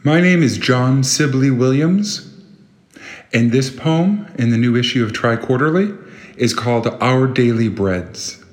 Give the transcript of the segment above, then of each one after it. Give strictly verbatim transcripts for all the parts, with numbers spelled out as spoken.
My name is John Sibley Williams, and this poem in the new issue of Tri-Quarterly is called Our Daily Breads.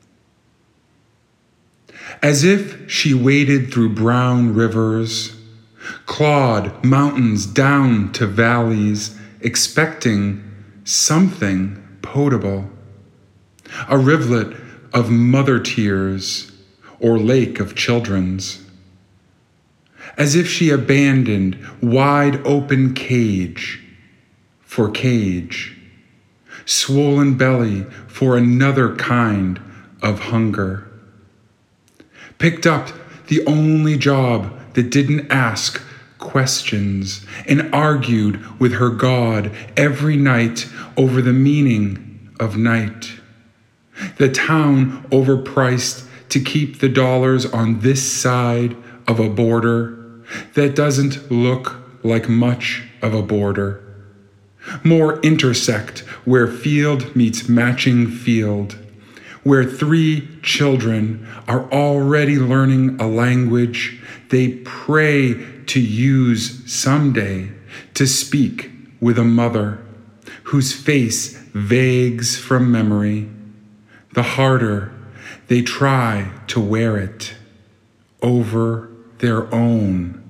As if she waded through brown rivers, clawed mountains down to valleys, expecting something potable, a rivulet of mother tears or lake of children's. As if she abandoned wide open cage for cage, swollen belly for another kind of hunger. Picked up the only job that didn't ask questions and argued with her God every night over the meaning of night. The town overpriced to keep the dollars on this side of a border that doesn't look like much of a border. More intersect where field meets matching field, where three children are already learning a language they pray to use someday to speak with a mother whose face vagues from memory. The harder they try to wear it over their own